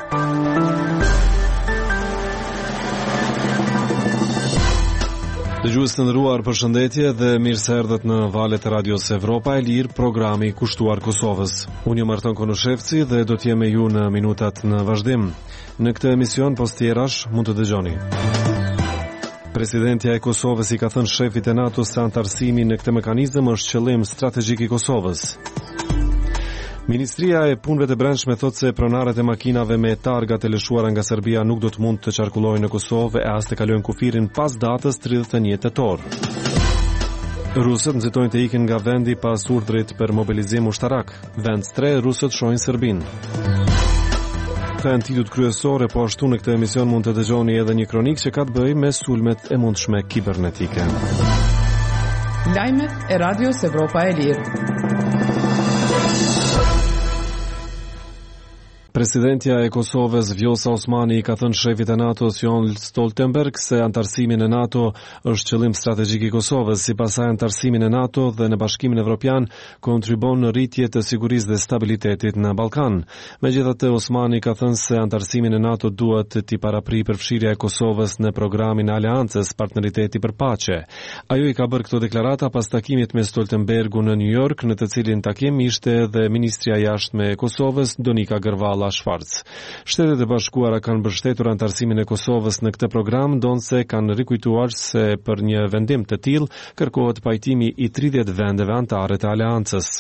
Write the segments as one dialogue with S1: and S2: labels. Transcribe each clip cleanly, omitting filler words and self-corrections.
S1: Dëgjues të nderuar, përshëndetje dhe mirë se erdhët në valët e Radios Evropa e Lirë, programi i kushtuar Kosovës. Unë jam Arton Konoshevci dhe do të jem me ju në minutat në vazhdim. Në këtë emision postierash mund të dëgjoni. Presidentja e Kosovës i ka thënë shefit e NATO-s se antarësimi në këtë mekanizëm është qëllim strategjik i Kosovës. Ministria e Punëve të Brendshme thotë se pronarët e makinave me targa të lëshuara nga Serbia nuk do të mund të qarkullojnë në Kosovë e as të kalojnë kufirin pas datës 31 tetor. Rusët nxitojnë të ikin nga vendi pas urdhrit për mobilizim ushtarak. Vend 3 rusët shohin Serbin. Ka entitut kryesore, po ashtu në këtë emision mund të dëgjoni edhe një kronik që ka të bëjë me sulmet e mundshme kibernetike.
S2: Lajmet e Radios Evropa e Lirë.
S1: Presidentja e Kosovës Vjosa Osmani i ka thënë shefit e NATO-s Jens Stoltenberg se antarësimi në NATO është qëllim strategjik i Kosovës. Sipas saj, antarësimi në NATO dhe në Bashkimin Evropian kontribon në rritje të sigurisë dhe stabilitetit në Ballkan. Megjithatë, Osmani ka thënë se antarësimi në NATO duhet t'i paraprijë përfshirja e Kosovës në programin e Aleancës Partneriteti për Paqe. Ajo i ka bërë këto deklarata pas takimit me Stoltenbergu në New York, në të cilin takim ishte edhe ministrja e jashtme e Kosovës Donika Gërvalla Schwarz. Shtetet e Bashkuara kanë mbështetur antarësimin e Kosovës në këtë program, ndonse kanë rikujtuar se për një vendim të tillë kërkohet pajtimi i 30 vendeve anëtare të Aleancës.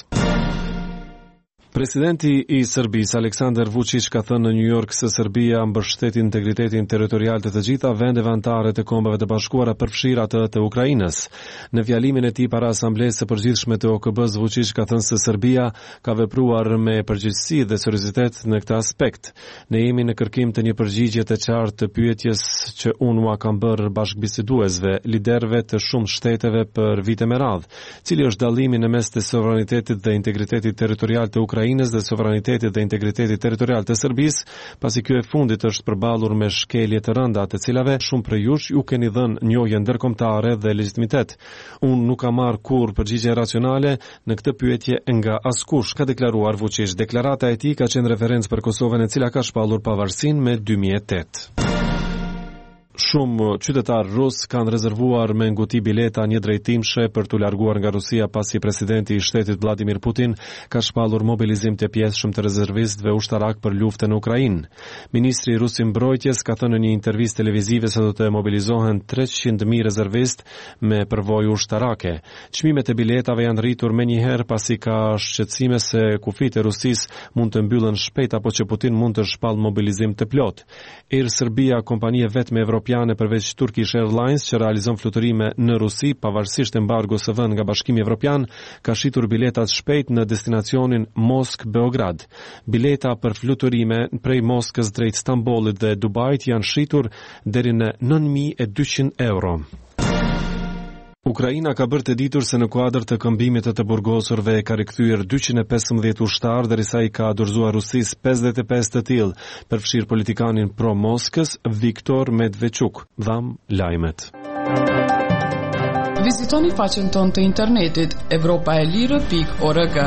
S1: Presidenti i Serbisë Aleksandar Vučić ka thënë në New York se Serbia mbështet integritetin territorial të të gjitha vendeve anëtare të Kombeve të Bashkuara, përfshirë atë të Ukrainës. Në fjalimin e tij para Asamblesë së Përgjithshme të OKB-s, Vučić ka thënë se Serbia ka vepruar me përgjegjësi dhe seriozitet në këtë aspekt. Ne jemi në kërkim të një përgjigje të qartë të pyetjes që unë ua kam bërë bashkëbiseduesve, liderëve të shumë shteteve për vite me radhë, cili është dallimi në mes të sovranitetit dhe integritetit territorial të Ukrainës dhe sovranitetit dhe integritetit territorial të Serbisë, pasi ky e fundit është përballur me shkelje të rënda, të cilave shumë prej jush ju keni dhënë njohje ndërkombëtare dhe legjitimitet. Unë nuk kam marrë kurrë përgjigje racionale në këtë pyetje nga askush, ka deklaruar Vučić. Deklarata e tij ka qenë referencë për Kosovën, e cila ka shpallur pavarësinë me 2008. Shumë qytetarë rus kanë rezervuar me nguti bileta një drejtimshe për t'u larguar nga Rusia pasi presidenti i shtetit Vladimir Putin ka shpallur mobilizim të pjesëshëm të rezervistëve ushtarak për luftën në Ukrainë. Ministri i Rus i Mbrojtjes ka thënë në një intervistë televizive se do të mobilizohen 300.000 rezervistë me përvojë ushtarake. Çmimet e biletave janë rritur menjëherë pasi ka shqetësime se kufit e Rusisë mund të mbyllen shpejt apo që Putin mund të shpallë mobilizim të plot. Air Serbia, kompania vetme evropiane përveç Turkish Airlines që realizon fluturime në Rusi, pavarësisht embargos së vënë nga Bashkimi Evropian, ka shitur biletat shpejt në destinacionin Moskë-Beograd. Bileta për fluturime prej Moskës drejt Stambollit dhe Dubajit janë shitur deri në 9.200 euro. Ukraina ka bërë të ditur se në kuadër të këmbimit të burgosurve ka rikthyer 215 ushtarë, derisa i ka dorëzuar Rusisë 55 të tillë, përfshir politikanin pro Moskës Viktor Medvedchuk. Dham lajmet.
S2: Vizitoni faqen tonë të internetit europaelire.org.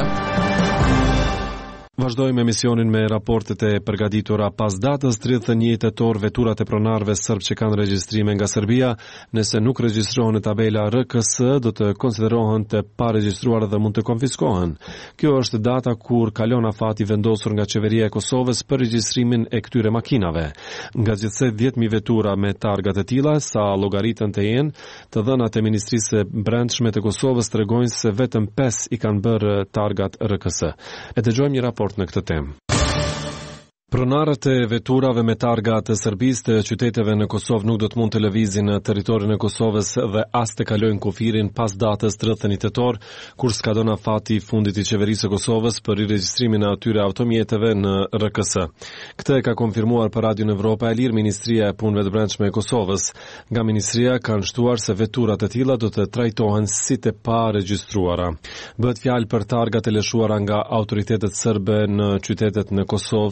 S1: Vazhdojmë emisionin me raportet e përgatitura pas datës 31 tetor. Veturat e pronarëve serb që kanë regjistrime nga Serbia, nëse nuk regjistrohen në tabela RKS, do të konsiderohen të paregjistruar dhe mund të konfiskohen. Kjo është data kur kalon afati vendosur nga qeveria e Kosovës për regjistrimin e këtyre makinave. Nga gjithsej 10.000 vetura me targa të tilla, sa llogaritën të jenë, të dhënat e Ministrisë së Brendshme të Kosovës tregojnë se vetëm 5 i kanë bërë targat RKS. E dëgjojmë një raport në këtë temë. Pronarët e veturave me targa të Serbisë të qyteteve në Kosovë nuk do të mund të lëvizin në territorin e Kosovës dhe as të kalojnë kufirin pas datës 31 tetor, kur skadon afati i fundit i qeverisë së Kosovës për riregjistrimin e atyre automjeteve në RKS. Këtë e ka konfirmuar për Radion Evropa e Lirë Ministria e Punëve të Brendshme e Kosovës. Nga ministria kanë shtuar se veturat e tilla do të trajtohen si të paregjistruara. Bëhet fjalë për targat e lëshuara nga autoritetet serbe në qytetet në Kosovë si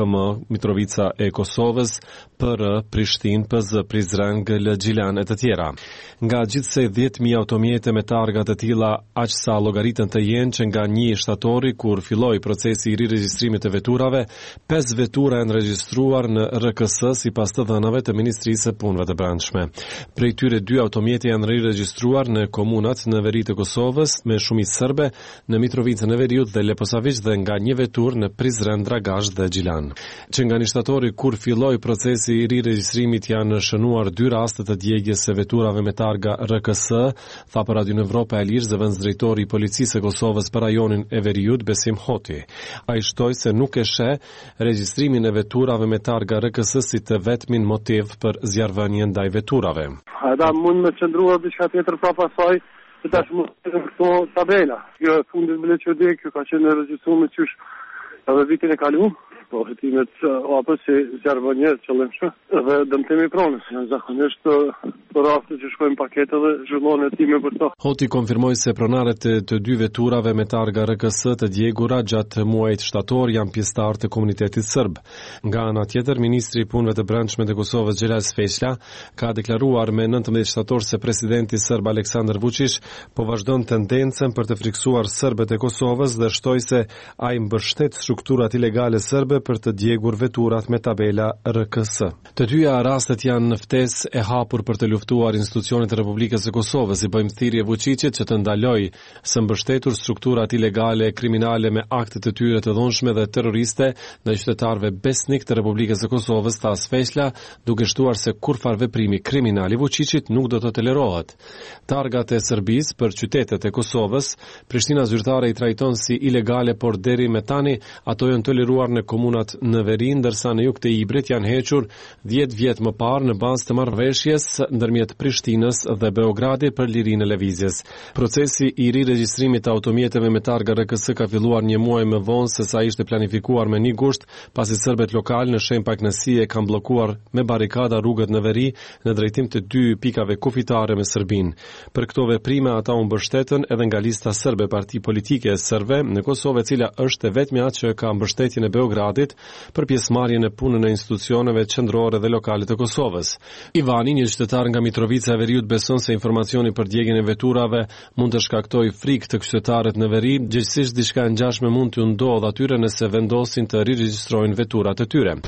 S1: KM Mitrovica e Kosovës, PR Prishtinë, PZ Prizren, GL Gjilan e të tjera. Nga gjithsej 10.000 automjete me targa të tilla aq sa llogaritën të jenë që nga 1 shtatori kur filloi procesi i riregjistrimit të veturave, 5 vetura janë regjistruar në RKS sipas të dhënave të Ministrisë së Punëve të Brendshme. Prej tyre 2 automjete janë riregjistruar në komunat në veri të Kosovës me shumicë serbe në Mitrovicën e Veriut dhe Leposavić dhe nga 1 vetur në Prizren, Dragazh dhe Gjilan. Që nga 1 shtatori kur filloi procesi i riregjistrimit janë shënuar 2 raste të djegjes së veturave me targa RKS, tha për Radio Evropa e Lirë zëvendësdrejtori i Policisë së Kosovës për rajonin e Veriut Besim Hoti. Ai shtoi se nuk e sheh regjistrimin e veturave me targa RKS si të vetmin motiv për zjarrvënien ndaj veturave.
S3: Ata mund me qëndruar diçka tjetër prapa saj, se tash mund të këto tabela. Kjo e fundit me leqodi, kjo ka qenë regjistruar me qysh edhe vitin e kaluar. Po hetimet apo si zjarrvënie qëllimshme dhe dëmtimi pronës. Zakonisht për raste që shkojnë pakete dhe zhvillohen hetime për to.
S1: Hoti konfirmoi se pronarët të 2 veturave me targa RKS të djegura gjatë muajit shtator janë pjesëtar të komunitetit serb. Nga ana tjetër, ministri i Punëve të Brendshme të Kosovës Xhelal Sfeqla ka deklaruar me 19 shtator se presidenti serb Aleksandar Vučić po vazhdon tendencën për të friksuar serbët e Kosovës dhe shtoi se ai mbështet strukturat ilegale serbe për të djegur veturat me tabela RKS. Të dyja rastet janë në ftesë e hapur për të luftuar institucionet e Republikës së Kosovës, i bëjmë thirrje Vučićit që të ndalojë së mbështetur strukturat ilegale kriminale me akte të tyre të dhunshme dhe terroriste ndaj qytetarëve besnik të Republikës së Kosovës, tha Sfeqla, duke shtuar se kurfar veprimi kriminal i Vučićit nuk do të tolerohet. Targat e Serbisë për qytetet e Kosovës, Prishtina zyrtare i trajton si ilegale, por deri me tani ato janë toleruar në komunat në veri, ndërsa në jug të Ibrit janë hequr 10 vjet më parë në bazë të marrëveshjes ndërmjet Prishtinës dhe Beogradit për lirinë e lëvizjes. Procesi i riregjistrimit të automjeteve me targa RKS ka filluar 1 muaj më vonë se sa ishte planifikuar me 1 gusht, pasi serbët lokal në shenjë pakënaqësie kanë bllokuar me barikada rrugët në veri në drejtim të 2 pikave kufitare me Serbinë. Për këto veprime ata u mbështetën edhe nga lista serbe parti politike e serbëve në Kosovë, e cila është e vetmja që ka mbështetjen e Beogradit për pjesëmarrjen e punën e institucioneve qendrore dhe lokale të Kosovës. Ivani, një qytetar nga Mitrovica e Veriut, beson se informacioni për djegjen e veturave mund të shkaktojë frikë të qytetarët në veri, gjithsesi diçka e ngjashme mund t'u ndodhë atyre nëse vendosin të riregjistrojnë veturat e tyre.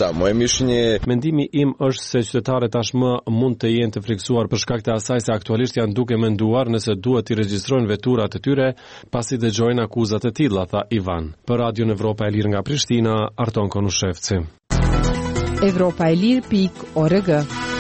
S1: Mendimi im është se qytetarët tashmë mund të jenë të friksuar për shkak të asaj se aktualisht janë duke menduar nëse duhet të regjistrojnë veturat e tyre pasi dëgjojnë akuzat e tilla, tha Ivan. Për Radio Evropa e Lirë nga Prishtina, Arton Konushevci.
S2: Evropaelir.org.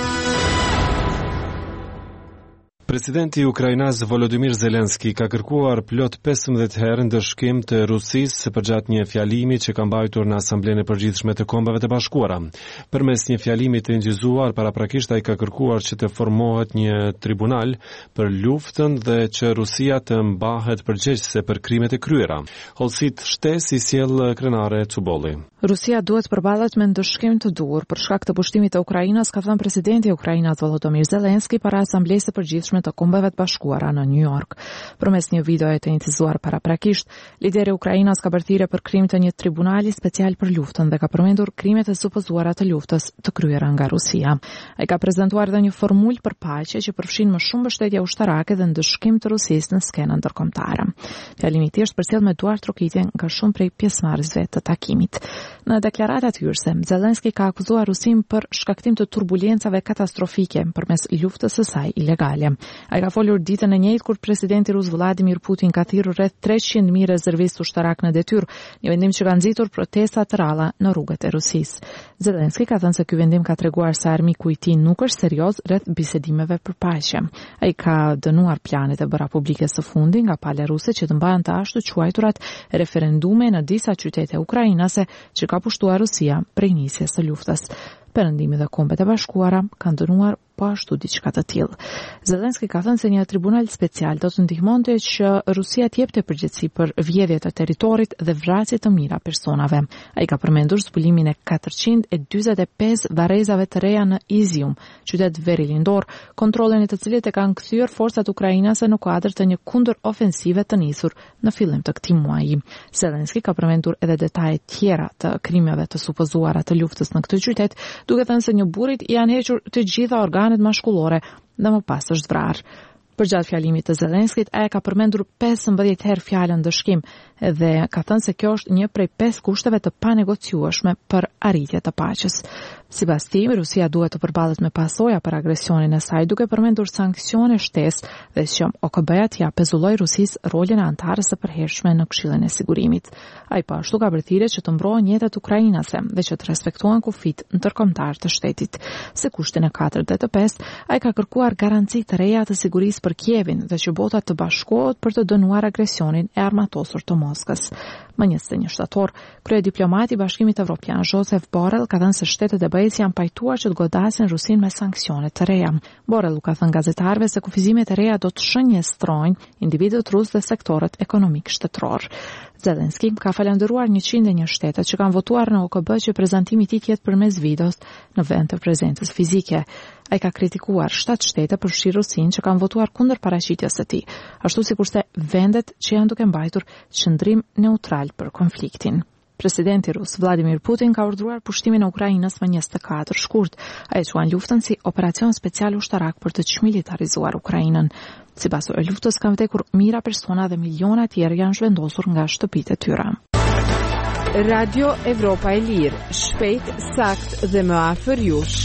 S1: Presidenti ukrainas Volodymyr Zelenski ka kërkuar plot 15 herë ndëshkim të Rusisë përgjatë një fjalimi që ka mbajtur në Asamblenë e Përgjithshme të Kombeve të Bashkuara. Përmes një fjalimi të injizuar, paraprakisht ai ka kërkuar që të formohet një tribunal për luftën dhe që Rusia të mbahet përgjegjëse për krimet e kryera. Hollësit shtesë i sjell krenare Cubolli.
S4: Rusia duhet përballet me ndëshkim të dur për shkak të pushtimit të Ukrainës, ka thënë presidenti i Ukrainës Volodymyr Zelenski para Asamblesë së Përgjithshme të Kombeve të Bashkuara në New York. Përmes një videoje të inicizuar paraprakisht, lideri i Ukrainës ka bërë thirrje për krim të një tribunali special për luftën dhe ka përmendur krimet e supozuara të luftës të kryera nga Rusia. Ai ka prezantuar edhe një formulë për paqe që përfshin më shumë mbështetje ushtarake dhe ndëshkim të Rusisë në skenën ndërkombëtare. Fjalimi i tij është përcjell me duar trokitje nga shumë prej pjesëmarrësve të takimit. Në deklaratat hyrëse, Zelenski ka akuzuar Rusin për shkaktim të turbulencave katastrofike përmes luftës së saj ilegale. Ai ka folur ditën e njëjtë kur presidenti rus Vladimir Putin ka thirrur rreth 300.000 rezervistë ushtarak në detyrë, një vendim që ka nxitur protesta të rralla në rrugët e Rusisë. Zelenski ka thënë se ky vendim ka treguar se armiku i tij nuk është serioz rreth bisedimeve për paqe. Ai ka dënuar planet e bëra publike së fundi nga palë ruse që të mbahen të ashtu quajturat referendume në disa qytete ukrainase që ka pushtuar Rusia prej nisjes së luftës. Perëndimi dhe Kombet e Bashkuara kanë dënuar po ashtu diçka të tillë. Zelenski ka thënë se një tribunal special do të ndihmonte që Rusia të jepte përgjegjësi për vjedhje të territorit dhe vrasje të mira personave. Ai ka përmendur zbulimin e 445 varrezave të reja në Izium, qytet veri lindor, kontrollin e të cilit e kanë kthyer forcat ukrainase në kuadër të një kundër-ofensive të nisur në fillim të këtij muaji. Zelenski ka përmendur edhe detaje tjera të krimeve të supozuara të luftës në këtë qytet, duke thënë se një burrit janë hequr të gjitha organet mashkullore dhe më pas është vrarë. Përgjatë fjalimit të Zelenskit, ai ka përmendur 15 herë fjalën dëshkim dhe ka thënë se kjo është një prej 5 kushteve të panegociueshme për arritje të paqes. Sipas tij, Rusia duhet të përballet me pasoja për agresionin e saj, duke përmendur sanksione shtesë dhe që OKB-ja t'ia pezulloj Rusisë rolin e antarës së përhershme në Këshillin e Sigurimit. Ai po ashtu ka bërthirrje që të mbrohen jetët ukrainase dhe që të respektohen kufit ndërkombëtar të shtetit. Se kushtin e 4 dhe të 5, ai ka kërkuar garanci të reja të sigurisë për Kievin dhe që bota të bashkohet për të dënuar agresionin e armatosur të Moskës. Më 21 shtator, kryediplomati i Bashkimit Evropian Joseph Borrell ka thënë se shtetet e BE-s janë pajtuar që të godasin Rusinë me sanksione të reja. Borrell u ka thënë gazetarëve se kufizimet e reja do të shënjestrojnë individët rusë dhe sektorët ekonomik shtetëror. Zelenski ka falendëruar 101 shtete që kanë votuar në OKB që prezantimi i tij të jetë përmes videos në vend të prezencës fizike. Ai ka kritikuar 7 shtete përfshirë Rusinë që kanë votuar kundër paraqitjes së tij, ashtu sikurse vendet që janë duke mbajtur qëndrim neutral për konfliktin. Presidenti rus Vladimir Putin ka urdhëruar pushtimin e Ukrainës më 24 shkurt. Ai quan luftën si operacion special ushtarak për të çmilitarizuar Ukrainën. Sipas luftës kanë vdekur mijëra persona dhe miliona tjerë janë zhvendosur nga shtëpitë e tyre.
S5: Radio Evropa e Lirë, shpejt, sakt dhe më afër jush.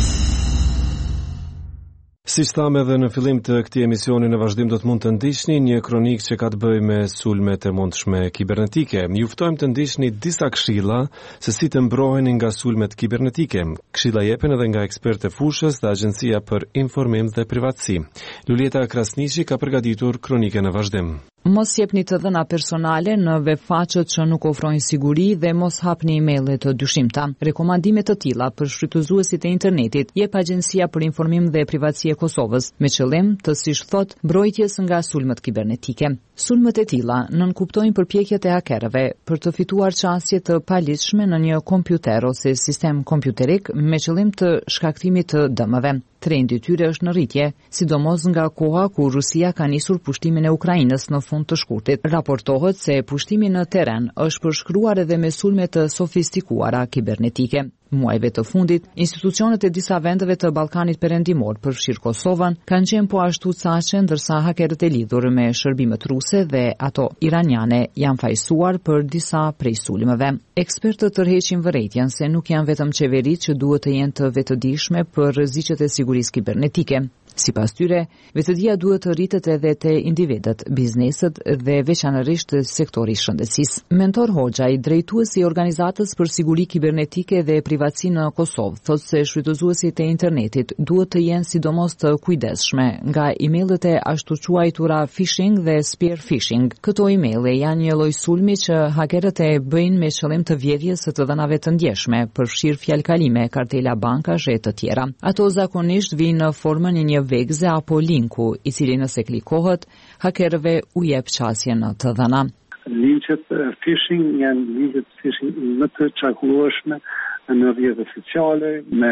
S1: Siç thamë edhe në fillim të këtij emisioni, në vazhdim do të mund të ndiqni një kronikë që ka të bëjë me sulmet e mundshme kibernetike. Ju ftojmë të ndiqni disa këshilla se si të mbrojeni nga sulmet kibernetike. Këshilla jepen edhe nga ekspertë e fushës dhe Agjencia për Informim dhe Privatësi. Lulieta Krasniqi ka përgatitur kronikën e vazhdim.
S6: Mos jepni të dhëna personale në webfaqet që nuk ofrojnë siguri dhe mos hapni emailë të dyshimta. Rekomandime të tilla për shfrytëzuesit e internetit jep Agjencia për Informim dhe Privatësi e Kosovës me qëllim të, siç thot, mbrojtjes nga sulmet kibernetike. Sulmet e tilla nënkuptojnë përpjekjet e hakerëve për të fituar çastje të paligjshme në një kompjuter ose sistem kompjuterik me qëllim të shkaktimit të dëmëve. Trendi i tyre është në rritje, sidomos nga koha ku Rusia ka nisur pushtimin e Ukrainës në fund të shkurtit. Raportohet se pushtimi në terren është përshkruar edhe me sulme të sofistikuara kibernetike. Muajve të fundit, institucionet e disa vendeve të Ballkanit Perëndimor, përfshirë Kosovën, kanë qenë po ashtu caqe, ndërsa hakerët e lidhur me shërbimet ruse dhe ato iraniane janë fajsuar për disa prej sulmeve. Ekspertët tërheqin vërejtjen se nuk janë vetëm qeveritë që duhet të jenë të vetëdijshme për rreziqet e sigurisë kibernetike. Sipas tyre, vetëdia duhet të rritet edhe te individët, bizneset dhe veçanërisht sektori i shëndetësisë. Mentor Hoxhaj, drejtuesi i Organizatës për Siguri Kibernetike dhe Privatësi në Kosovë, thotë se shfrytëzuesit e internetit duhet të jenë sidomos të kujdesshme nga emailët e ashtu quajtura phishing dhe spear phishing. Këto emailë janë një lloj sulmi që hakerët e bëjnë me qëllim të vjedhjes së të dhënave të ndjeshme, përfshirë fjalkalime, kartela bankash e të tjera. Ato zakonisht vijnë në formën e një vegze apo linku, i cili nëse klikohet, hakerëve u jep qasje në të dhëna.
S3: Linkët phishing janë linkët phishing më të çarkullueshme në rrjetet sociale, me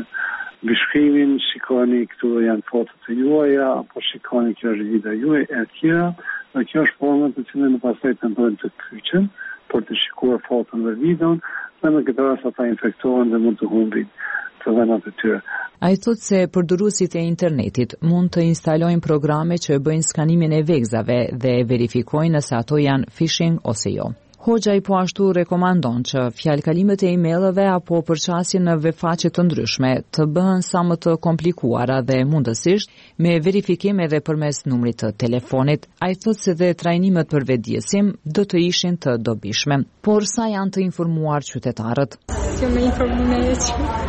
S3: bishkrimin, shikoni këtu janë fotot të juaja, apo shikoni kjo është video juaj e tjera, dhe kjo është forma të cilën në pastaj tentojnë të kyçen për të shikuar foton dhe videon, dhe në këtë rast ata infektohen dhe mund të humbin të dhënat e tyre.
S6: Ai thotë se përdoruesit e internetit mund të instalojnë programe që bëjnë skanimin e vegzave dhe verifikojnë nëse ato janë phishing ose jo. Hoxhaj po ashtu rekomandon që fjalkalimet e emailëve apo përçasje në webfaqe të ndryshme të bëhen sa më të komplikuara dhe mundësisht me verifikim edhe përmes numrit të telefonit. Ai thotë se dhe trajnimet për vetëdijsim do të ishin të dobishme. Por sa janë të informuar qytetarët?
S7: Jo me informimet.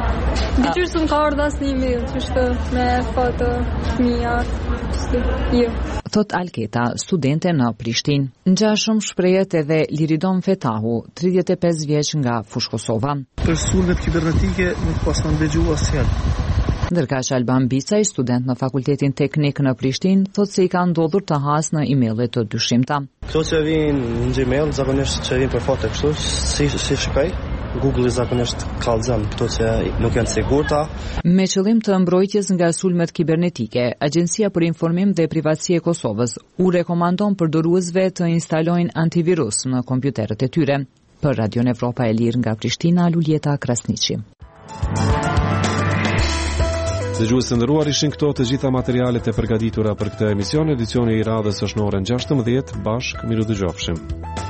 S7: Diqysh të më ka ardhur asnjë email, çështë me foto fëmija, jo.
S6: Thot Alketa, studente në Prishtinë. Ngjashëm shprehet edhe Liridon Fetahu, 35 vjeç nga Fush Kosova.
S8: Për sulmet kibernetike nuk pas kanë dëgjuar asnjëherë.
S6: Ndërkaq Alban Bicaj, student në Fakultetin Teknik në Prishtinë, thotë se I ka ndodhur të hasë në emailë të dyshimta.
S8: Këto që vinë në Gmail, zakonisht që vinë për foto kështu, si shikoj, Google zakonisht kallëzon këto që nuk janë sigurta.
S6: Me qëllim të mbrojtjes nga sulmet kibernetike, Agjencia për Informim dhe Privatësi e Kosovës u rekomandon përdoruesve të instalojnë antivirus në kompjuterët e tyre. Për Radion Evropa e Lirë nga Prishtina, Luljeta Krasniqi.
S1: Dëgjues të nderuar, ishin këto të gjitha materialet e përgatitura për këtë emision. Edicioni I radhës është në orën 16:00. Bashkë miru dëgjofshim.